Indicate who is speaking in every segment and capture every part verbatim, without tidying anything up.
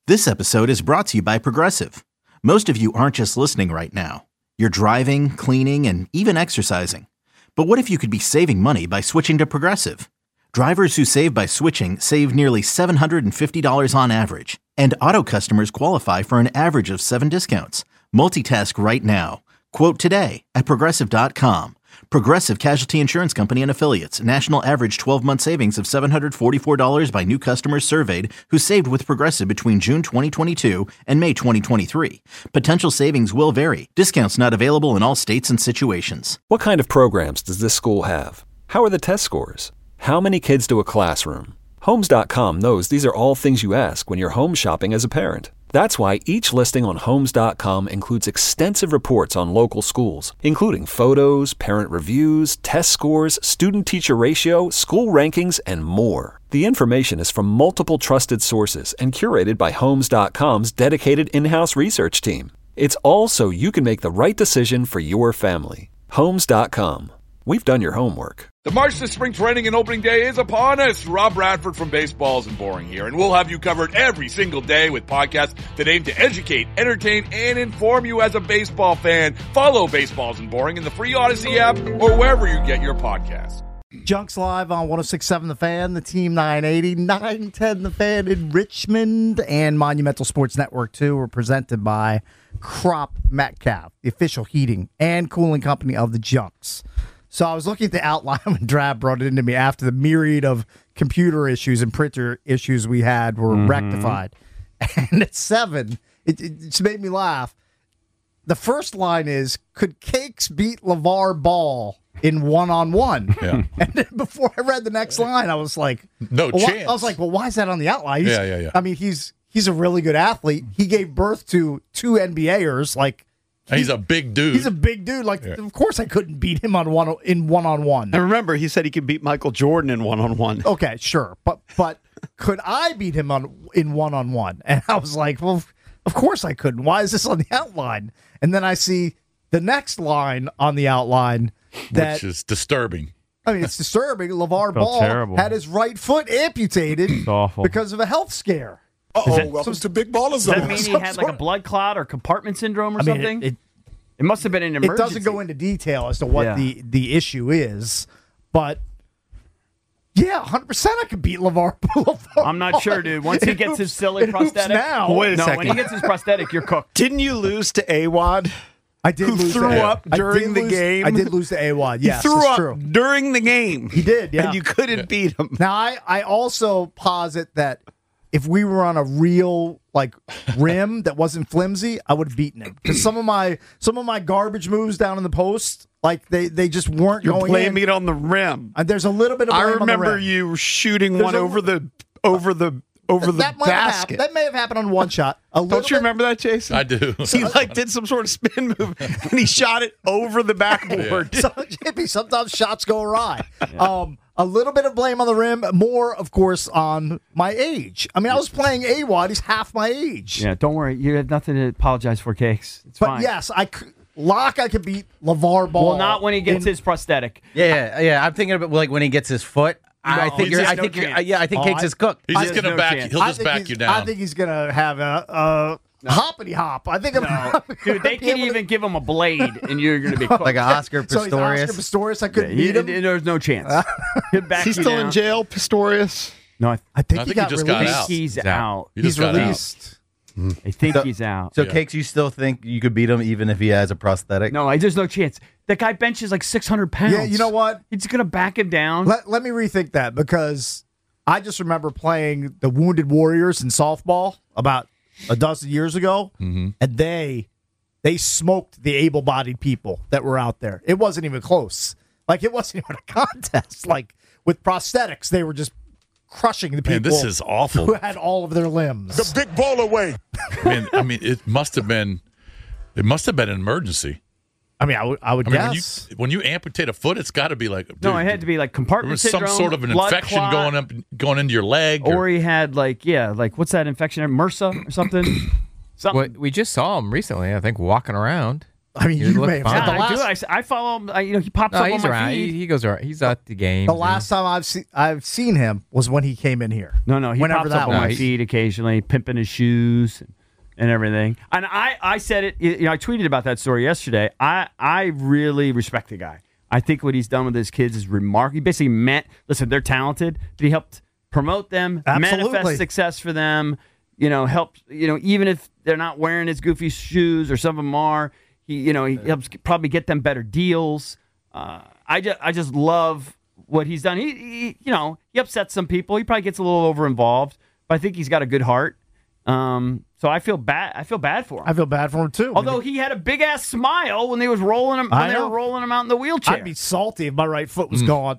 Speaker 1: This episode is brought to you by Progressive. Most of you aren't just listening right now. You're driving, cleaning, and even exercising. But what if you could be saving money by switching to Progressive? Drivers who save by switching save nearly seven hundred fifty dollars on average. And auto customers qualify for an average of seven discounts. Multitask right now. Quote today at Progressive dot com. Progressive Casualty Insurance Company and Affiliates. National average twelve-month savings of seven hundred forty-four dollars by new customers surveyed who saved with Progressive between June twenty twenty-two and May twenty twenty-three. Potential savings will vary. Discounts not available in all states and situations.
Speaker 2: What kind of programs does this school have? How are the test scores? How many kids do a classroom? Homes dot com knows these are all things you ask when you're home shopping as a parent. That's why each listing on Homes dot com includes extensive reports on local schools, including photos, parent reviews, test scores, student-teacher ratio, school rankings, and more. The information is from multiple trusted sources and curated by Homes dot com's dedicated in-house research team. It's all so you can make the right decision for your family. Homes dot com. We've done your homework.
Speaker 3: The march to spring training and opening day is upon us. Rob Bradford from Baseballs and Boring here, and we'll have you covered every single day with podcasts that aim to educate, entertain, and inform you as a baseball fan. Follow Baseballs and Boring in the free Odyssey app or wherever you get your podcasts.
Speaker 4: Junks live on one oh six point seven The Fan, the Team nine eighty, nine ten The Fan in Richmond, and Monumental Sports Network two are presented by Crop Metcalf, the official heating and cooling company of the Junks. So I was looking at the outline when Drab brought it into me after the myriad of computer issues and printer issues we had were mm-hmm. rectified. And at seven, it, it just made me laugh. The first line is, could Cakes beat LeVar Ball in one-on-one?
Speaker 5: Yeah.
Speaker 4: And then before I read the next line, I was like,
Speaker 5: no
Speaker 4: well,
Speaker 5: chance.
Speaker 4: I was like, well, why is that on the outline? He's,
Speaker 5: yeah, yeah, yeah.
Speaker 4: I mean, he's he's a really good athlete. He gave birth to two N B Aers, like,
Speaker 5: He's, he's a big dude.
Speaker 4: He's a big dude. Like, yeah. Of course I couldn't beat him on one in one-on-one.
Speaker 6: And remember, he said he could beat Michael Jordan in one-on-one.
Speaker 4: Okay, sure. But but could I beat him on in one-on-one? And I was like, well, of course I couldn't. Why is this on the outline? And then I see the next line on the outline. That,
Speaker 5: Which is disturbing.
Speaker 4: I mean, it's disturbing. LeVar
Speaker 7: Felt
Speaker 4: Ball
Speaker 7: terrible.
Speaker 4: had his right foot amputated because of a health scare.
Speaker 8: Uh-oh, that, welcome to Big Baller Zone.
Speaker 7: Does that mean he had like a blood clot or compartment syndrome or I mean, something? It, it, it must have been an emergency.
Speaker 4: It doesn't go into detail as to what yeah. the, the issue is, but yeah, one hundred percent I could beat LeVar Ball.
Speaker 7: I'm not sure, dude. Once he gets his silly prosthetic.
Speaker 4: Now.
Speaker 6: Wait a
Speaker 7: no,
Speaker 6: second.
Speaker 7: when he gets his prosthetic, you're cooked.
Speaker 6: Didn't you lose to A-Wad?
Speaker 4: I did
Speaker 6: Who
Speaker 4: lose
Speaker 6: threw
Speaker 4: to,
Speaker 6: up
Speaker 4: I
Speaker 6: during the
Speaker 4: lose,
Speaker 6: game.
Speaker 4: I did lose to A-Wad, yes,
Speaker 6: he threw
Speaker 4: that's
Speaker 6: up
Speaker 4: true.
Speaker 6: during the game.
Speaker 4: He did, yeah.
Speaker 6: And you couldn't yeah. beat him.
Speaker 4: Now, I, I also posit that if we were on a real like rim that wasn't flimsy, I would have beaten him. Because some of my some of my garbage moves down in the post, like they, they just weren't
Speaker 6: You're
Speaker 4: going
Speaker 6: blaming
Speaker 4: in.
Speaker 6: it on the rim.
Speaker 4: And there's a little bit of blame
Speaker 6: I remember
Speaker 4: on the rim.
Speaker 6: you shooting
Speaker 4: There's
Speaker 6: one
Speaker 4: a,
Speaker 6: over the over the over the
Speaker 4: that
Speaker 6: basket.
Speaker 4: That may have happened on one shot. A
Speaker 6: Don't you
Speaker 4: bit,
Speaker 6: remember that, Jason?
Speaker 5: I do.
Speaker 6: He like did some sort of spin move and he shot it over the backboard.
Speaker 4: Yeah. So, Jippy, sometimes shots go awry. Yeah. Um, a little bit of blame on the rim, more, of course, on my age. I mean, I was playing A-Wad. He's half my age.
Speaker 7: Yeah, don't worry. You have nothing to apologize for, Cakes. It's
Speaker 4: but
Speaker 7: fine.
Speaker 4: yes, I could, Locke, I could beat LeVar Ball.
Speaker 7: Well, not when he gets
Speaker 4: in,
Speaker 7: his prosthetic.
Speaker 9: Yeah, yeah. I'm thinking about like when he gets his foot. No, I think you're. I
Speaker 7: no
Speaker 9: think. You're, yeah, I think oh, Cakes
Speaker 4: I,
Speaker 9: is cooked.
Speaker 5: He's just gonna
Speaker 7: no
Speaker 5: back.
Speaker 7: chance.
Speaker 5: He'll just back
Speaker 4: he's,
Speaker 5: you down.
Speaker 4: I think he's gonna have a, a no. hoppity hop. I think. I'm,
Speaker 7: no. Dude, they can even to... give him a blade, and you're gonna be cooked.
Speaker 9: Like an Oscar Pistorius.
Speaker 4: So he's Oscar Pistorius. I couldn't
Speaker 7: yeah,
Speaker 4: beat him.
Speaker 7: He, there's no chance.
Speaker 6: Is he still
Speaker 7: down.
Speaker 6: in jail, Pistorius?
Speaker 7: No, I,
Speaker 4: I think,
Speaker 5: I
Speaker 4: he,
Speaker 5: think
Speaker 4: got
Speaker 5: he just
Speaker 4: released.
Speaker 5: got out.
Speaker 7: He's, he's out. out.
Speaker 5: He
Speaker 4: he's released.
Speaker 5: Out.
Speaker 7: I think
Speaker 9: so,
Speaker 7: he's out.
Speaker 9: So,
Speaker 5: yeah.
Speaker 9: Cakes, you still think you could beat him even if he has a prosthetic?
Speaker 7: No, I, there's no chance. That guy benches like six hundred pounds.
Speaker 4: Yeah, you know what?
Speaker 7: He's going to back him down.
Speaker 4: Let, let me rethink that because I just remember playing the Wounded Warriors in softball about a dozen years ago,
Speaker 5: mm-hmm.
Speaker 4: and they they smoked the able-bodied people that were out there. It wasn't even close. Like, it wasn't even a contest. Like, with prosthetics, they were just crushing the people.
Speaker 5: Man, this is awful.
Speaker 4: Who had all of their limbs.
Speaker 8: The big baller way.
Speaker 5: Man, I mean, it must have been. It must have been an emergency.
Speaker 4: I mean, I would, I would
Speaker 5: I mean,
Speaker 4: guess.
Speaker 5: when you, when you amputate a foot, it's got to be like. Dude,
Speaker 7: no, it had to be like compartment
Speaker 5: some
Speaker 7: syndrome,
Speaker 5: sort of an
Speaker 7: blood
Speaker 5: infection
Speaker 7: clot,
Speaker 5: going up, going into your leg, or,
Speaker 7: or he had like yeah, like what's that infection? MRSA or something. something.
Speaker 10: What we just saw him recently, I think, walking around.
Speaker 4: I mean,
Speaker 10: He
Speaker 4: you
Speaker 10: looked
Speaker 4: may have
Speaker 10: fine.
Speaker 4: said the
Speaker 7: Yeah, I do.
Speaker 4: last,
Speaker 7: I, I follow him. I, you know, he pops
Speaker 10: No,
Speaker 7: up
Speaker 10: he's
Speaker 7: on my
Speaker 10: around.
Speaker 7: feed.
Speaker 10: He, he goes around. He's at the game.
Speaker 4: the last time I've seen I've seen him was when he came in here.
Speaker 7: No, no, he
Speaker 4: Whenever
Speaker 7: pops
Speaker 4: that
Speaker 7: up on
Speaker 4: was.
Speaker 7: my
Speaker 10: No, he-
Speaker 7: feed occasionally, pimping his shoes and everything. And I, I said it. You know, I tweeted about that story yesterday. I, I really respect the guy. I think what he's done with his kids is remarkable. He basically meant, listen, they're talented, but he helped promote them,
Speaker 4: Absolutely.
Speaker 7: manifest success for them. You know, help. You know, even if they're not wearing his goofy shoes, or some of them are, he, you know, he helps probably get them better deals. Uh, I just, I just love what he's done. He, he, you know, he upsets some people. He probably gets a little over involved, but I think he's got a good heart. Um, so I feel bad. I feel bad for him.
Speaker 4: I feel bad for him too.
Speaker 7: Although he had a big ass smile when they was rolling him, when
Speaker 4: I
Speaker 7: they were
Speaker 4: know.
Speaker 7: rolling him out in the wheelchair.
Speaker 4: I'd be salty if my right foot was gone.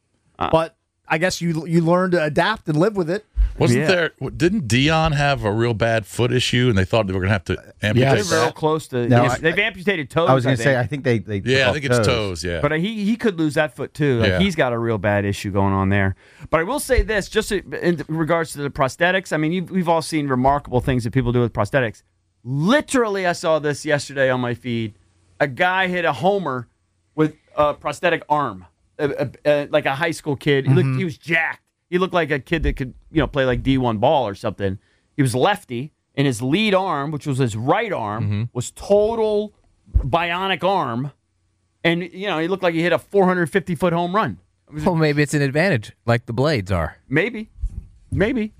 Speaker 4: But I guess you you learn to adapt and live with it.
Speaker 5: Wasn't
Speaker 7: Yeah.
Speaker 5: there? Didn't Dion have a real bad foot issue, and they thought they were going to have to amputate
Speaker 7: They're real
Speaker 5: that?
Speaker 7: close to.
Speaker 9: No,
Speaker 7: yes,
Speaker 9: I-
Speaker 7: they've amputated toes.
Speaker 9: I was going
Speaker 7: think.
Speaker 9: to say, I think they. they
Speaker 5: Yeah, I
Speaker 9: took
Speaker 5: think
Speaker 9: off
Speaker 5: it's toes. Yeah,
Speaker 7: But he he could lose that foot too. Like
Speaker 5: Yeah.
Speaker 7: he's got a real bad issue going on there. But I will say this, just in regards to the prosthetics. I mean, you've, we've all seen remarkable things that people do with prosthetics. Literally, I saw this yesterday on my feed. A guy hit a homer with a prosthetic arm, a, a, a, like a high school kid. He looked, he was jacked. He looked like a kid that could, you know, play like D one ball or something. He was lefty, and his lead arm, which was his right arm, was total bionic arm. And, you know, he looked like he hit a four hundred fifty foot home run.
Speaker 10: Well, maybe it's an advantage, like the blades are.
Speaker 7: Maybe. Maybe.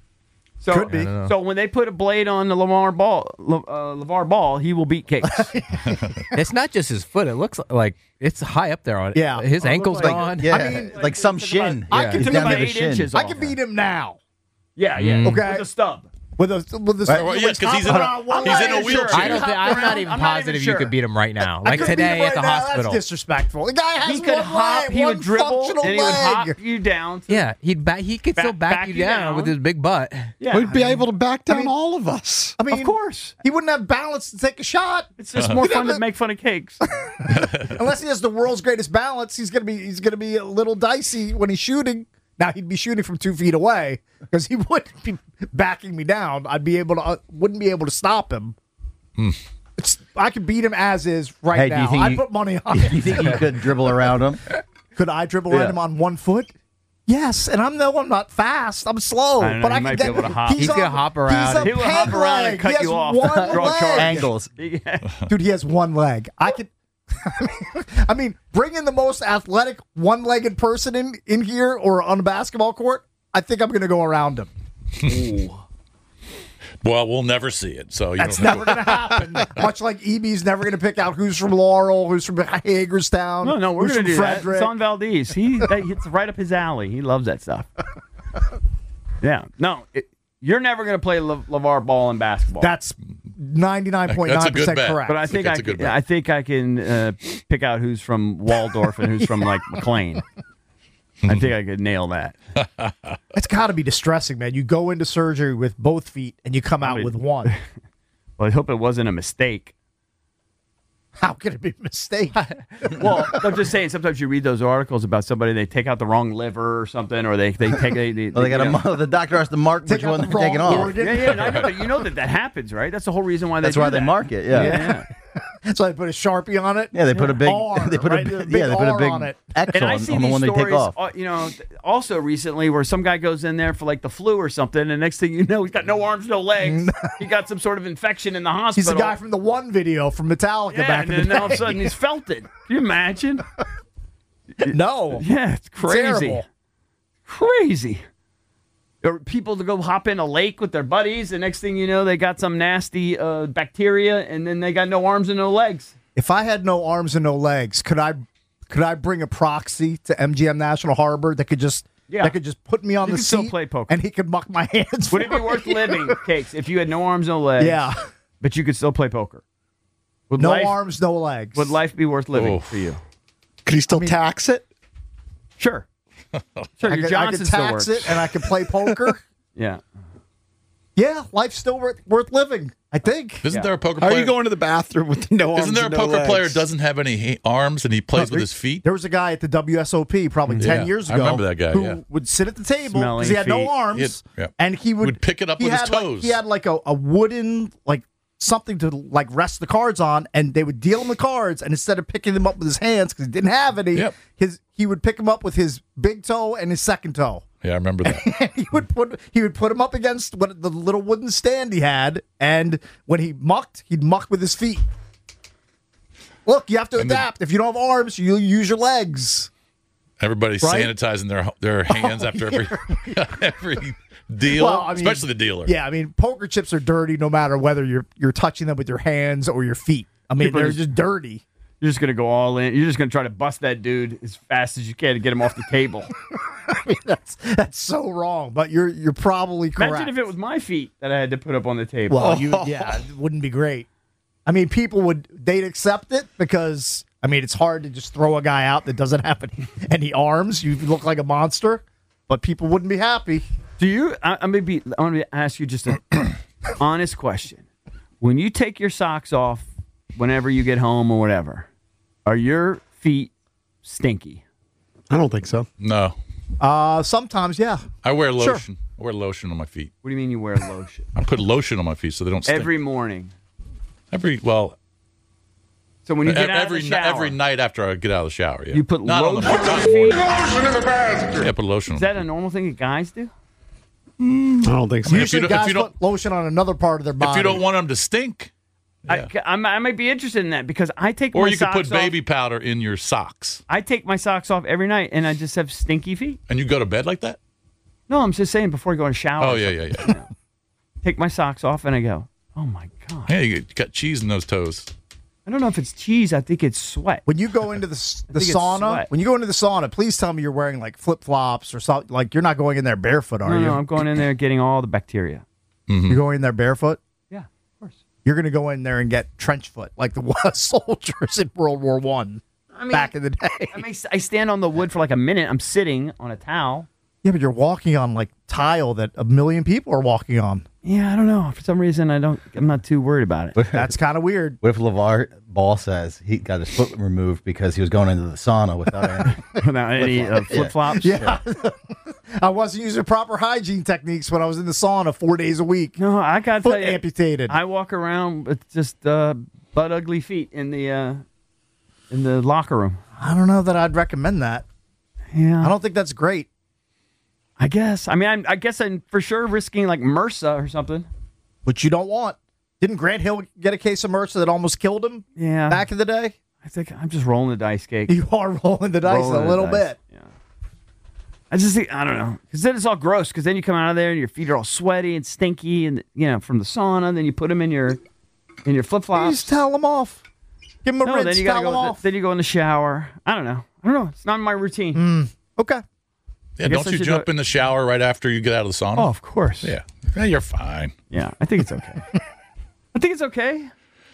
Speaker 7: So,
Speaker 4: Could be.
Speaker 10: I don't know.
Speaker 7: so when they put a blade on the Lamar Ball, Le, uh, LeVar Ball, he will beat Cakes.
Speaker 10: It's not just his foot. It looks like it's high up there on it.
Speaker 4: Yeah.
Speaker 10: His
Speaker 4: Oh, it
Speaker 10: ankle's
Speaker 4: looks like-
Speaker 10: gone.
Speaker 9: Yeah,
Speaker 4: I mean,
Speaker 9: like some shin.
Speaker 4: I
Speaker 10: Yeah.
Speaker 4: could
Speaker 7: He
Speaker 4: do
Speaker 7: took
Speaker 9: down
Speaker 7: about
Speaker 9: to the
Speaker 7: eight
Speaker 9: shin.
Speaker 7: inches
Speaker 4: I
Speaker 7: off.
Speaker 4: could beat him now.
Speaker 7: Yeah, yeah.
Speaker 4: Okay.
Speaker 7: With a stub.
Speaker 4: With a with a
Speaker 5: Right, well, yes, 'cause he's in a-
Speaker 4: I'm not
Speaker 5: he's in a
Speaker 4: even
Speaker 5: wheelchair.
Speaker 10: I don't think, I'm not even
Speaker 7: I'm not
Speaker 10: positive
Speaker 7: even
Speaker 10: you
Speaker 7: sure.
Speaker 10: could beat him right now.
Speaker 4: I
Speaker 10: Like
Speaker 4: could beat
Speaker 10: today
Speaker 4: him
Speaker 10: at the
Speaker 4: right now.
Speaker 10: hospital.
Speaker 4: That's disrespectful. The guy has
Speaker 7: He could
Speaker 4: one
Speaker 7: hop,
Speaker 4: leg,
Speaker 7: he
Speaker 4: one
Speaker 7: would dribble,
Speaker 4: functional
Speaker 7: and he would hop
Speaker 4: leg.
Speaker 7: you down. to-
Speaker 10: Yeah, he'd back, he could still
Speaker 7: Back-
Speaker 10: back,
Speaker 7: back
Speaker 10: you
Speaker 7: you
Speaker 10: down,
Speaker 7: down.
Speaker 10: with his big butt.
Speaker 7: Yeah.
Speaker 8: We'd be able to back down
Speaker 4: mean-
Speaker 8: all of us.
Speaker 4: I mean,
Speaker 7: Of course.
Speaker 4: he wouldn't have balance to take a shot.
Speaker 7: It's just more
Speaker 4: You'd
Speaker 7: fun
Speaker 4: have
Speaker 7: to
Speaker 4: a-
Speaker 7: make fun of Cakes.
Speaker 4: Unless he has the world's greatest balance, he's gonna be he's gonna be a little dicey when he's shooting. Now he'd be shooting from two feet away because he wouldn't be backing me down. I'd be able to uh, wouldn't be able to stop him. It's, I could beat him as is right
Speaker 9: Hey, do you
Speaker 4: now.
Speaker 9: think
Speaker 4: I'd
Speaker 9: you-
Speaker 4: put money on
Speaker 9: You
Speaker 4: it.
Speaker 9: think you could dribble around him?
Speaker 4: Could I dribble around
Speaker 9: Yeah.
Speaker 4: him on one foot? Yes, and I'm no, I'm not fast. I'm slow,
Speaker 7: I don't know,
Speaker 4: but
Speaker 7: he
Speaker 4: I
Speaker 7: might
Speaker 4: can
Speaker 7: be
Speaker 4: get.
Speaker 7: able to hop.
Speaker 10: He's gonna hop around.
Speaker 4: He's a
Speaker 7: He will hop
Speaker 4: peg
Speaker 7: around and
Speaker 4: leg.
Speaker 7: cut
Speaker 4: He has
Speaker 7: you off.
Speaker 4: One
Speaker 7: Draw
Speaker 4: leg.
Speaker 7: charge.
Speaker 9: Angles.
Speaker 4: Dude, he has one leg. I could. I mean, bring in the most athletic one-legged person in in here or on a basketball court. I think I'm going to go around him.
Speaker 5: well, we'll never see it. So you
Speaker 4: That's
Speaker 5: don't have
Speaker 4: never going to happen. Much like E B's never going to pick out who's from Laurel, who's from Hagerstown.
Speaker 7: No, no, we're
Speaker 4: who's
Speaker 7: going to
Speaker 4: from
Speaker 7: do that.
Speaker 4: Frederick.
Speaker 7: It's on Valdez. He that hits right up his alley. He loves that stuff. Yeah. No, it, you're never going to play Le, LeVar Ball in basketball.
Speaker 4: That's ninety-nine point
Speaker 5: That's a
Speaker 4: nine
Speaker 5: good
Speaker 4: percent
Speaker 5: bet.
Speaker 4: correct.
Speaker 7: But I
Speaker 5: That's a-
Speaker 7: think I,
Speaker 5: that's a good
Speaker 7: can,
Speaker 5: bet.
Speaker 7: I think I can uh, pick out who's from Waldorf and who's from like McLean. I think I could nail that.
Speaker 4: It's got to be distressing, man. You go into surgery with both feet and you come out
Speaker 7: mean-
Speaker 4: with one.
Speaker 7: Well, I hope it wasn't a mistake.
Speaker 4: How could it be a mistake?
Speaker 7: Well, I'm just saying. Sometimes you read those articles about somebody they take out the wrong liver or something, or they they take they, they,
Speaker 9: Well, they got
Speaker 7: you know.
Speaker 9: to. The doctor has to mark
Speaker 4: Take
Speaker 9: which
Speaker 4: out
Speaker 9: one
Speaker 4: the
Speaker 9: they're taking
Speaker 4: wrong
Speaker 9: off.
Speaker 4: organ.
Speaker 7: Yeah, yeah. No, I know, but you know that that happens, right? That's the whole reason why they
Speaker 9: That's
Speaker 7: do
Speaker 9: why they
Speaker 7: that.
Speaker 9: mark it. Yeah.
Speaker 7: Yeah.
Speaker 4: That's why they put a Sharpie on it.
Speaker 9: Yeah, they put a big.
Speaker 4: R,
Speaker 9: they put
Speaker 4: right?
Speaker 9: a
Speaker 4: There's
Speaker 9: big. Yeah, they put a
Speaker 4: R
Speaker 9: big
Speaker 4: on it.
Speaker 9: X
Speaker 7: And I
Speaker 9: on,
Speaker 7: see
Speaker 9: on the
Speaker 7: these
Speaker 9: one they take
Speaker 7: stories,
Speaker 9: off.
Speaker 7: uh, you know, th- also recently where some guy goes in there for like the flu or something, and next thing you know, he's got no arms, no legs. He got some sort of infection in the hospital.
Speaker 4: He's the guy from the one video from Metallica
Speaker 7: yeah,
Speaker 4: back
Speaker 7: and
Speaker 4: in the
Speaker 7: then
Speaker 4: day.
Speaker 7: all of a sudden he's felt it. Can you imagine?
Speaker 4: no.
Speaker 7: Yeah, it's crazy.
Speaker 4: Terrible.
Speaker 7: Crazy. Or people to go hop in a lake with their buddies, and next thing you know, they got some nasty uh, bacteria, and then they got no arms and no legs.
Speaker 4: If I had no arms and no legs, could I could I bring a proxy to M G M National Harbor that could just
Speaker 7: Yeah.
Speaker 4: that could just put me on
Speaker 7: You
Speaker 4: the
Speaker 7: could still
Speaker 4: seat
Speaker 7: play poker.
Speaker 4: and he could muck my hands?
Speaker 7: Would it be
Speaker 4: for
Speaker 7: worth
Speaker 4: me?
Speaker 7: living, Cakes, if you had no arms, no legs?
Speaker 4: Yeah.
Speaker 7: But you could still play poker. Would
Speaker 4: No
Speaker 7: life,
Speaker 4: arms, no legs.
Speaker 7: Would life be worth living
Speaker 5: Oof.
Speaker 7: for you?
Speaker 8: Could he still tax it?
Speaker 7: Sure. Sure,
Speaker 4: I
Speaker 7: your
Speaker 4: could, I
Speaker 7: Johnson
Speaker 4: could
Speaker 7: still
Speaker 4: tax
Speaker 7: works.
Speaker 4: it and I could play poker.
Speaker 7: Yeah.
Speaker 4: Yeah, life's still worth, worth living, I think.
Speaker 5: Isn't
Speaker 7: Yeah.
Speaker 5: there a poker
Speaker 8: How
Speaker 5: player?
Speaker 8: are you going to the bathroom with no arms?
Speaker 5: Isn't there a
Speaker 8: and no
Speaker 5: poker
Speaker 8: legs?
Speaker 5: player who doesn't have any ha- arms and he plays with his feet?
Speaker 4: There was a guy at the W S O P probably ten
Speaker 5: Yeah,
Speaker 4: years
Speaker 5: I
Speaker 4: ago.
Speaker 5: remember that guy,
Speaker 4: who
Speaker 5: yeah.
Speaker 4: would sit at the table
Speaker 7: Smelling
Speaker 4: because he had
Speaker 7: feet.
Speaker 4: no arms,
Speaker 5: He'd- yeah.
Speaker 4: and he would
Speaker 5: Would pick it up
Speaker 4: he
Speaker 5: with his
Speaker 4: had like-
Speaker 5: toes.
Speaker 4: he had like a, a wooden like something to like rest the cards on, and they would deal him the cards, and instead of picking them up with his hands because he didn't have any,
Speaker 5: Yep.
Speaker 4: his he would pick them up with his big toe and his second toe.
Speaker 5: Yeah, I remember that.
Speaker 4: And he would put he would put him up against what the little wooden stand he had, and when he mucked, he'd muck with his feet. Look, you have to
Speaker 5: And the-
Speaker 4: adapt. If you don't have arms, you use your legs.
Speaker 5: Everybody's
Speaker 4: Right?
Speaker 5: sanitizing their their hands
Speaker 4: Oh,
Speaker 5: after every every deal,
Speaker 4: Well, I mean,
Speaker 5: especially the dealer.
Speaker 4: Yeah, I mean, poker chips are dirty no matter whether you're you're touching them with your hands or your feet. I mean,
Speaker 7: People
Speaker 4: they're
Speaker 7: just-
Speaker 4: just dirty.
Speaker 7: You're just gonna go all in. You're just gonna try to bust that dude as fast as you can to get him off the table.
Speaker 4: I mean, that's that's so wrong, but you're you're probably correct.
Speaker 7: Imagine if it was my feet that I had to put up on the table.
Speaker 4: Well, you, yeah, it wouldn't be great. I mean, people would they'd accept it because I mean, it's hard to just throw a guy out that doesn't have any, any arms. You look like a monster, but people wouldn't be happy.
Speaker 7: Do you? I, I may be. I want to ask you just an honest question. When you take your socks off, whenever you get home or whatever, are your feet stinky?
Speaker 8: I don't think so.
Speaker 5: No,
Speaker 4: Uh, sometimes, yeah.
Speaker 5: I wear
Speaker 4: Sure.
Speaker 5: lotion. I wear lotion on my feet.
Speaker 7: What do you mean you wear lotion?
Speaker 5: I put lotion on my feet so they don't stink.
Speaker 7: Every morning.
Speaker 5: every well,
Speaker 7: So when you get
Speaker 5: e-
Speaker 7: out
Speaker 5: every
Speaker 7: of the shower,
Speaker 5: every night after I get out of the shower. Yeah,
Speaker 7: you put
Speaker 5: Not on
Speaker 7: lotion
Speaker 5: the
Speaker 7: on your feet?
Speaker 5: Yeah, I put lotion.
Speaker 7: Is
Speaker 5: on
Speaker 7: that a normal thing that guys do?
Speaker 8: I don't think so.
Speaker 5: If you
Speaker 4: Usually,
Speaker 5: don't- if
Speaker 4: guys
Speaker 5: you don't-
Speaker 4: put lotion on another part of their body.
Speaker 5: If you don't want them to stink,
Speaker 7: I, I'm- I might be interested in that because I take
Speaker 5: or
Speaker 7: my
Speaker 5: you could
Speaker 7: socks
Speaker 5: put baby
Speaker 7: off.
Speaker 5: powder in your socks,
Speaker 7: I take my socks off every night and I just have stinky feet.
Speaker 5: and you go to bed like that.
Speaker 7: No, I'm just saying before I go in the shower.
Speaker 5: Oh
Speaker 7: or
Speaker 5: yeah,
Speaker 7: something,
Speaker 5: yeah, yeah.
Speaker 7: you know. Take my socks off and I go, oh my God.
Speaker 5: Yeah, you got cheese in those toes.
Speaker 7: I don't know if it's cheese. I think it's sweat.
Speaker 4: When you go into the s- the
Speaker 7: think it's
Speaker 4: sauna,
Speaker 7: sweat.
Speaker 4: when you go into the sauna, please tell me you're wearing like flip flops or something. Like you're not going in there barefoot, are
Speaker 7: No,
Speaker 4: you?
Speaker 7: no, I'm going in there getting all the bacteria.
Speaker 4: You're going in there barefoot.
Speaker 7: Yeah, of course.
Speaker 4: You're going to go in there and get trench foot like the soldiers in World War One
Speaker 7: I mean,
Speaker 4: back in the day.
Speaker 7: I mean, I stand on the wood for like a minute. I'm sitting on a towel.
Speaker 4: Yeah, but you're walking on like tile that a million people are walking on.
Speaker 7: Yeah, I don't know. For some reason, I don't. I'm not too worried about it.
Speaker 4: That's kind of weird.
Speaker 9: What if LeVar Ball says he got his foot removed because he was going into the sauna without any?
Speaker 7: Without any uh, flip flops.
Speaker 4: Yeah. I wasn't using proper hygiene techniques when I was in the sauna four days a week.
Speaker 7: No, I got to
Speaker 4: Foot
Speaker 7: tell you,
Speaker 4: amputated.
Speaker 7: I walk around with just uh, butt ugly feet in the uh, in the locker room.
Speaker 4: I don't know that I'd recommend that.
Speaker 7: Yeah,
Speaker 4: I don't think that's great.
Speaker 7: I guess. I mean, I'm, I guess I'm for sure risking like MRSA or something.
Speaker 4: Which you don't want. Didn't Grant Hill get a case of MRSA that almost killed him
Speaker 7: Yeah,
Speaker 4: back in the day?
Speaker 7: I think I'm just rolling the dice, cake.
Speaker 4: You are rolling the dice
Speaker 7: Rolling
Speaker 4: a
Speaker 7: the
Speaker 4: little
Speaker 7: dice.
Speaker 4: bit.
Speaker 7: Yeah. I just think I don't know because then it's all gross because then you come out of there and your feet are all sweaty and stinky and you know from the sauna. And then you put them in your in your flip
Speaker 4: You
Speaker 7: flops.
Speaker 4: just towel them off. Give them a
Speaker 7: No,
Speaker 4: rinse,
Speaker 7: then you gotta
Speaker 4: towel them
Speaker 7: go.
Speaker 4: off.
Speaker 7: Then you go in the shower. I don't know. I don't know. It's not in my routine.
Speaker 4: Okay.
Speaker 5: Yeah,
Speaker 7: guess
Speaker 5: don't
Speaker 7: I
Speaker 5: you
Speaker 7: should
Speaker 5: jump
Speaker 7: do it.
Speaker 5: in the shower right after you get out of the sauna?
Speaker 7: Oh, of course.
Speaker 5: yeah. Yeah, you're fine.
Speaker 7: Yeah, I think it's okay. I think it's okay.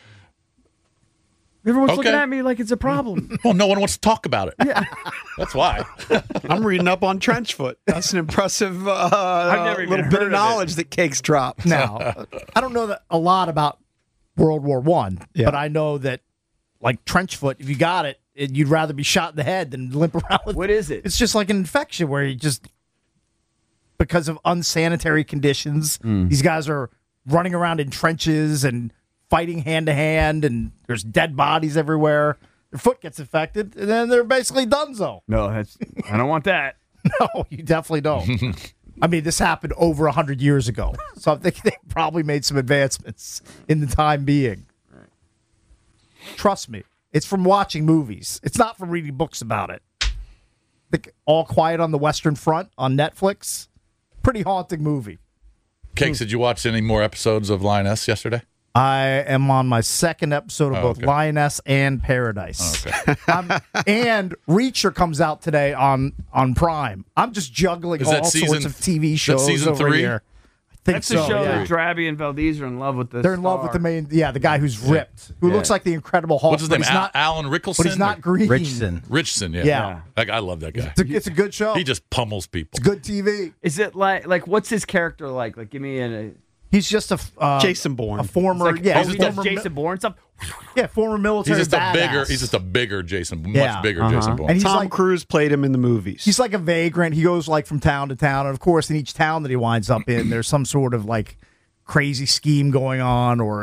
Speaker 7: Everyone's looking
Speaker 5: Okay.
Speaker 7: at me like it's a problem.
Speaker 5: Well, no one wants to talk about it. Yeah, that's why.
Speaker 8: I'm reading up on trench foot. That's an impressive uh,
Speaker 7: never even
Speaker 8: little
Speaker 7: heard
Speaker 8: bit
Speaker 7: of
Speaker 8: of
Speaker 7: it.
Speaker 8: knowledge that Cake's dropped.
Speaker 4: Now, I don't know that a lot about World War One,
Speaker 8: Yeah.
Speaker 4: but I know that like trench foot, if you got it, it, you'd rather be shot in the head than limp around with
Speaker 7: What is it?
Speaker 4: It's just like an infection where you just because of unsanitary conditions,
Speaker 7: Mm.
Speaker 4: these guys are running around in trenches and fighting hand to hand, and there's dead bodies everywhere. Their foot gets infected, and then they're basically donezo.
Speaker 7: No, that's. I don't want that.
Speaker 4: No, you definitely don't. I mean, this happened over a hundred years ago, so I think they probably made some advancements in the time being. Trust me, it's from watching movies. It's not from reading books about it. Think All Quiet on the Western Front on Netflix. Pretty haunting movie.
Speaker 5: Cakes, did you watch any more episodes of Lioness yesterday?
Speaker 4: I am on my second episode of
Speaker 5: Oh,
Speaker 4: both
Speaker 5: okay.
Speaker 4: Lioness and Paradise.
Speaker 5: Oh, okay.
Speaker 4: I'm, and Reacher comes out today on, on Prime. I'm just juggling
Speaker 5: Is
Speaker 4: all
Speaker 5: that
Speaker 4: sorts
Speaker 5: season-
Speaker 4: of T V
Speaker 5: that
Speaker 4: shows
Speaker 5: season
Speaker 4: over
Speaker 5: three?
Speaker 4: here. I think
Speaker 7: That's
Speaker 4: so.
Speaker 7: the show
Speaker 4: yeah.
Speaker 7: that Drabby and Valdez are in love with. The
Speaker 4: They're in love with the
Speaker 7: star.
Speaker 4: main, yeah, the guy who's ripped, who
Speaker 7: Yeah.
Speaker 4: looks like the Incredible Hulk.
Speaker 5: What's his
Speaker 4: but
Speaker 5: name?
Speaker 4: He's
Speaker 5: Al-
Speaker 4: not,
Speaker 5: Alan Rickleson?
Speaker 4: but he's not
Speaker 5: or-
Speaker 4: green.
Speaker 9: Richardson.
Speaker 5: Richardson, yeah.
Speaker 4: Yeah.
Speaker 5: Like, I love that guy.
Speaker 4: It's a, it's a good show.
Speaker 5: He just pummels people.
Speaker 4: it's good T V.
Speaker 7: Is it like like what's his character like? Like, give me a.
Speaker 4: He's just a uh,
Speaker 8: Jason Bourne.
Speaker 4: a former,
Speaker 7: Like,
Speaker 4: yeah,
Speaker 7: oh, he does
Speaker 4: former,
Speaker 7: Jason Bourne stuff.
Speaker 4: yeah, former
Speaker 5: He's
Speaker 4: military.
Speaker 5: just a
Speaker 4: badass.
Speaker 5: bigger. He's just a bigger Jason.
Speaker 4: Yeah.
Speaker 5: Much bigger
Speaker 7: Uh-huh.
Speaker 5: Jason Bourne.
Speaker 4: And he's
Speaker 8: Tom
Speaker 4: like
Speaker 8: Cruise played him in the movies.
Speaker 4: He's like a vagrant. He goes like from town to town, and of course, in each town that he winds up in, there's some sort of like crazy scheme going on, or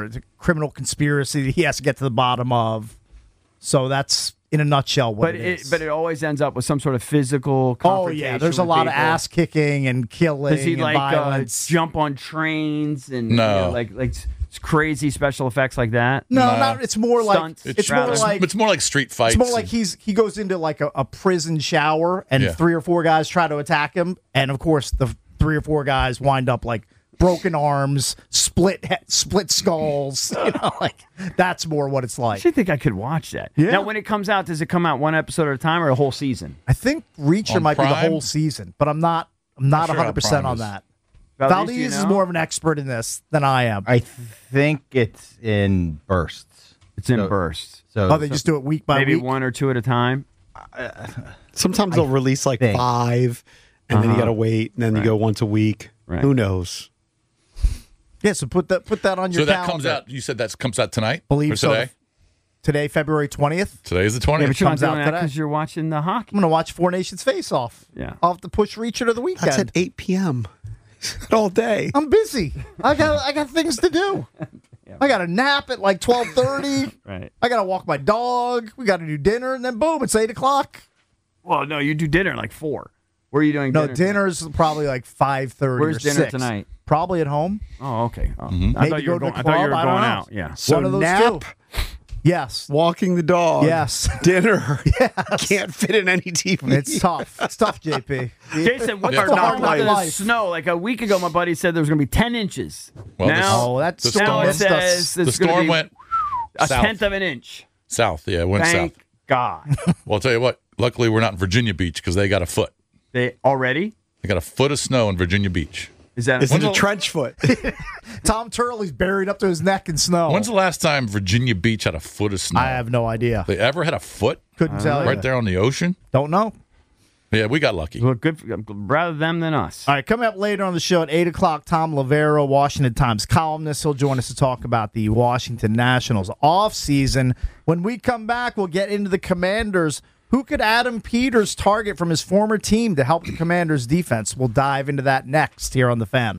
Speaker 4: criminal conspiracy that he has to get to the bottom of. So that's, in a nutshell, what
Speaker 7: But
Speaker 4: it
Speaker 7: it,
Speaker 4: is.
Speaker 7: but it always ends up with some sort of physical
Speaker 4: oh,
Speaker 7: confrontation.
Speaker 4: yeah. There's a
Speaker 7: with
Speaker 4: lot of
Speaker 7: people.
Speaker 4: ass kicking and killing
Speaker 7: Does he
Speaker 4: and
Speaker 7: like uh,
Speaker 4: violence.
Speaker 7: jump on trains and you
Speaker 5: No.
Speaker 7: know, like like s- crazy special effects like that?
Speaker 4: no,
Speaker 5: No.
Speaker 4: not. It's more like
Speaker 7: Stunts.
Speaker 4: it's,
Speaker 5: It's,
Speaker 4: more
Speaker 7: rather.
Speaker 4: like
Speaker 5: it's more like street fights.
Speaker 4: it's more like
Speaker 5: and-
Speaker 4: he's he goes into like a, a prison shower and
Speaker 5: Yeah.
Speaker 4: three or four guys try to attack him, and of course the three or four guys wind up like broken arms, split he- split skulls. You know, like that's more what it's
Speaker 7: I
Speaker 4: like.
Speaker 7: actually think I could watch that.
Speaker 4: Yeah.
Speaker 7: Now, when it comes out, does it come out one episode at a time or a whole season?
Speaker 4: I think Reacher
Speaker 5: On
Speaker 4: might be the
Speaker 5: Prime?
Speaker 4: whole season, but I'm not. I'm not
Speaker 5: Not sure how
Speaker 4: 100 percent
Speaker 5: Prime
Speaker 4: on
Speaker 5: is.
Speaker 4: that.
Speaker 7: Valdez,
Speaker 4: Valdez
Speaker 7: do you
Speaker 4: is
Speaker 7: know?
Speaker 4: more of an expert in this than I am.
Speaker 9: I think it's in bursts.
Speaker 7: It's in
Speaker 9: So-
Speaker 7: bursts.
Speaker 9: So
Speaker 4: oh, they just do it week by
Speaker 7: Maybe
Speaker 4: week.
Speaker 7: one or two at a time.
Speaker 8: Sometimes they'll release like
Speaker 9: think.
Speaker 8: five, and then you
Speaker 7: Uh-huh.
Speaker 8: got to wait, and then
Speaker 7: Right.
Speaker 8: you go once a week.
Speaker 7: Right.
Speaker 8: Who knows?
Speaker 4: Yeah, so put that put that on your
Speaker 5: so that
Speaker 4: calendar.
Speaker 5: comes out. You said that comes out tonight.
Speaker 4: Believe
Speaker 5: or
Speaker 4: so.
Speaker 5: today.
Speaker 4: Today, February twentieth.
Speaker 5: Today's the
Speaker 7: Yeah,
Speaker 5: twentieth.
Speaker 7: but you're not
Speaker 4: comes out
Speaker 7: doing that
Speaker 4: today.
Speaker 7: because you're watching the hockey.
Speaker 4: I'm going to watch Four Nations Face Off.
Speaker 7: Yeah.
Speaker 4: I'll have to push Reacher to the weekend.
Speaker 8: That's at eight p.m. all day.
Speaker 4: I'm busy. I got I got things to do. I got a nap at like twelve thirty.
Speaker 7: Right.
Speaker 4: I got to walk my dog. We got to do dinner, and then boom, it's eight o'clock.
Speaker 7: Well, no, you do dinner at like four. Where are you doing
Speaker 4: No,
Speaker 7: dinner?
Speaker 4: dinner's probably like five thirty.
Speaker 7: Where's
Speaker 4: or
Speaker 7: dinner
Speaker 4: six.
Speaker 7: tonight?
Speaker 4: Probably at home.
Speaker 7: Oh, okay. Oh. I
Speaker 4: Maybe
Speaker 7: thought you were
Speaker 4: go to
Speaker 7: going.
Speaker 4: the
Speaker 7: I thought you
Speaker 4: club,
Speaker 7: were
Speaker 4: I don't
Speaker 7: going
Speaker 4: know.
Speaker 7: out. Yeah.
Speaker 8: So
Speaker 4: One of those
Speaker 8: nap,
Speaker 4: two. Yes.
Speaker 8: walking the dog,
Speaker 4: Yes.
Speaker 8: dinner. Can't fit in any T V.
Speaker 4: It's tough. It's tough, J P.
Speaker 7: Jason, what's
Speaker 5: Yeah.
Speaker 7: the
Speaker 8: Not
Speaker 7: hard about the
Speaker 4: life.
Speaker 7: snow? Like a week ago, my buddy said there was going to be ten inches.
Speaker 5: Well,
Speaker 7: now,
Speaker 4: Oh, that
Speaker 5: The
Speaker 4: storm
Speaker 7: now it
Speaker 4: missed
Speaker 7: says
Speaker 4: us.
Speaker 5: The
Speaker 7: there's gonna
Speaker 5: storm
Speaker 7: be
Speaker 5: went
Speaker 7: a
Speaker 5: south.
Speaker 7: tenth of an inch.
Speaker 5: south. Yeah, it went
Speaker 7: Thank
Speaker 5: south.
Speaker 7: God.
Speaker 5: Well, I'll tell you what. Luckily, we're not in Virginia Beach because they got a foot.
Speaker 7: They already?
Speaker 5: They got a foot of snow in Virginia Beach.
Speaker 7: Is that
Speaker 8: Is it a
Speaker 5: the-
Speaker 8: trench foot?
Speaker 4: Tom Turley's buried up to his neck in snow.
Speaker 5: When's the last time Virginia Beach had a foot of snow?
Speaker 4: I have no idea.
Speaker 5: They ever had a foot
Speaker 4: Couldn't tell you.
Speaker 5: right there on the ocean?
Speaker 4: Don't know.
Speaker 5: Yeah, we got lucky.
Speaker 7: Well, good. For, rather them than us.
Speaker 4: All right, coming up later on the show at eight o'clock, Tom Lavero, Washington Times columnist. He'll join us to talk about the Washington Nationals offseason. When we come back, we'll get into the Commanders. Who could Adam Peters target from his former team to help the Commanders' defense? We'll dive into that next here on The Fan.